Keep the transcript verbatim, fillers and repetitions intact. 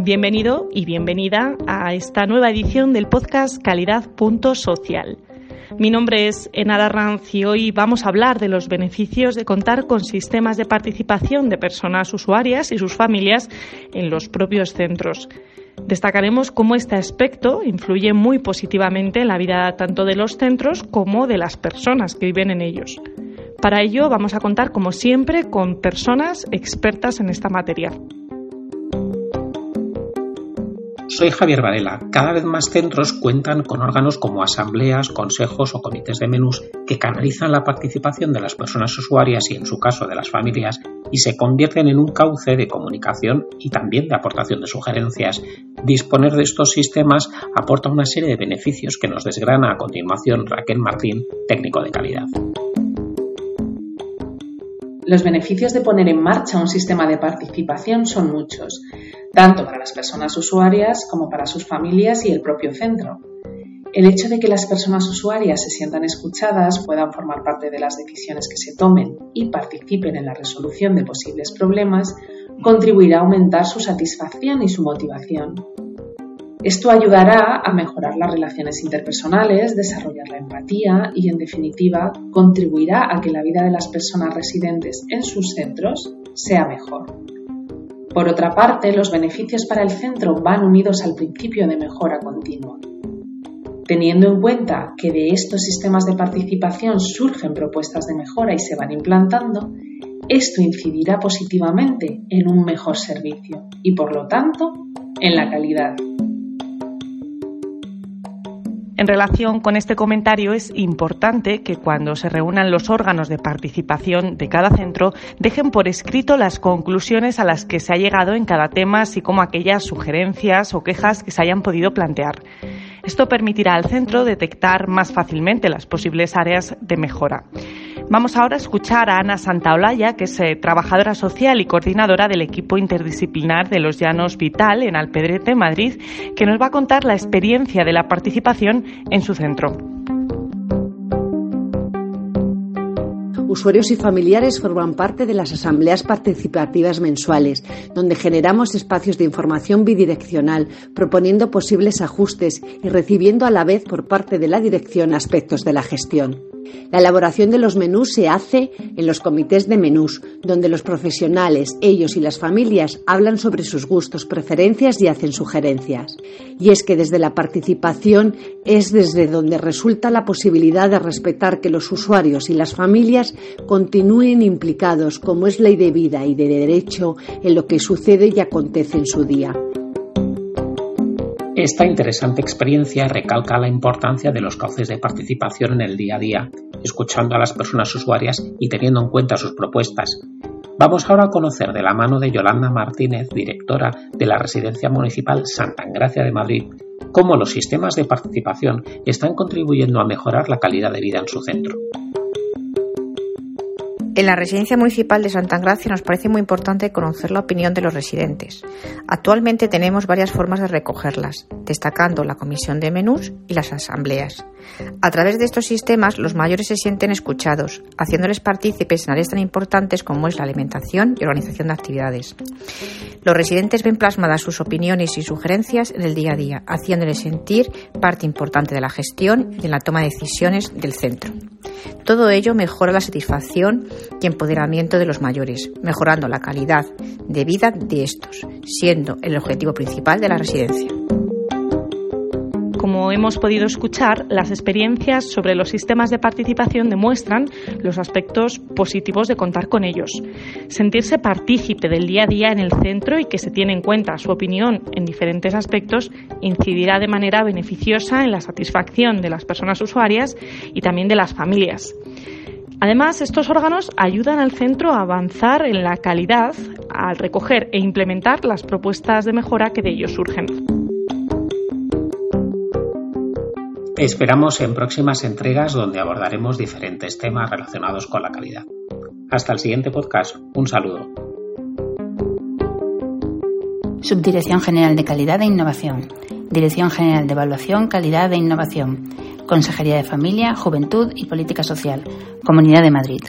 Bienvenido y bienvenida a esta nueva edición del podcast Calidad punto social. Mi nombre es Enara Ranz y hoy vamos a hablar de los beneficios de contar con sistemas de participación de personas usuarias y sus familias en los propios centros. Destacaremos cómo este aspecto influye muy positivamente en la vida tanto de los centros como de las personas que viven en ellos. Para ello vamos a contar, como siempre, con personas expertas en esta materia. Soy Javier Varela. Cada vez más centros cuentan con órganos como asambleas, consejos o comités de menús que canalizan la participación de las personas usuarias y, en su caso, de las familias, y se convierten en un cauce de comunicación y también de aportación de sugerencias. Disponer de estos sistemas aporta una serie de beneficios que nos desgrana a continuación Raquel Martín, técnico de calidad. Los beneficios de poner en marcha un sistema de participación son muchos, tanto para las personas usuarias como para sus familias y el propio centro. El hecho de que las personas usuarias se sientan escuchadas, puedan formar parte de las decisiones que se tomen y participen en la resolución de posibles problemas, contribuirá a aumentar su satisfacción y su motivación. Esto ayudará a mejorar las relaciones interpersonales, desarrollar la empatía y, en definitiva, contribuirá a que la vida de las personas residentes en sus centros sea mejor. Por otra parte, los beneficios para el centro van unidos al principio de mejora continua. Teniendo en cuenta que de estos sistemas de participación surgen propuestas de mejora y se van implantando, esto incidirá positivamente en un mejor servicio y, por lo tanto, en la calidad. En relación con este comentario, es importante que cuando se reúnan los órganos de participación de cada centro dejen por escrito las conclusiones a las que se ha llegado en cada tema, así como aquellas sugerencias o quejas que se hayan podido plantear. Esto permitirá al centro detectar más fácilmente las posibles áreas de mejora. Vamos ahora a escuchar a Ana Santaolalla, que es eh, trabajadora social y coordinadora del equipo interdisciplinar de Los Llanos Vital en Alpedrete, Madrid, que nos va a contar la experiencia de la participación en su centro. Usuarios y familiares forman parte de las asambleas participativas mensuales, donde generamos espacios de información bidireccional, proponiendo posibles ajustes y recibiendo a la vez por parte de la dirección aspectos de la gestión. La elaboración de los menús se hace en los comités de menús, donde los profesionales, ellos y las familias hablan sobre sus gustos, preferencias y hacen sugerencias. Y es que desde la participación es desde donde resulta la posibilidad de respetar que los usuarios y las familias continúen implicados, como es ley de vida y de derecho, en lo que sucede y acontece en su día. Esta interesante experiencia recalca la importancia de los cauces de participación en el día a día, escuchando a las personas usuarias y teniendo en cuenta sus propuestas. Vamos ahora a conocer de la mano de Yolanda Martínez, directora de la Residencia Municipal Santa Engracia de Madrid, cómo los sistemas de participación están contribuyendo a mejorar la calidad de vida en su centro. En la Residencia Municipal de Santa Engracia nos parece muy importante conocer la opinión de los residentes. Actualmente tenemos varias formas de recogerlas, destacando la comisión de menús y las asambleas. A través de estos sistemas, los mayores se sienten escuchados, haciéndoles partícipes en áreas tan importantes como es la alimentación y organización de actividades. Los residentes ven plasmadas sus opiniones y sugerencias en el día a día, haciéndoles sentir parte importante de la gestión y en la toma de decisiones del centro. Todo ello mejora la satisfacción y empoderamiento de los mayores, mejorando la calidad de vida de estos, siendo el objetivo principal de la residencia. Como hemos podido escuchar, las experiencias sobre los sistemas de participación demuestran los aspectos positivos de contar con ellos. Sentirse partícipe del día a día en el centro y que se tiene en cuenta su opinión en diferentes aspectos incidirá de manera beneficiosa en la satisfacción de las personas usuarias y también de las familias. Además, estos órganos ayudan al centro a avanzar en la calidad al recoger e implementar las propuestas de mejora que de ellos surgen. Te esperamos en próximas entregas donde abordaremos diferentes temas relacionados con la calidad. Hasta el siguiente podcast. Un saludo. Subdirección General de Calidad e Innovación. Dirección General de Evaluación, Calidad e Innovación. Consejería de Familia, Juventud y Política Social. Comunidad de Madrid.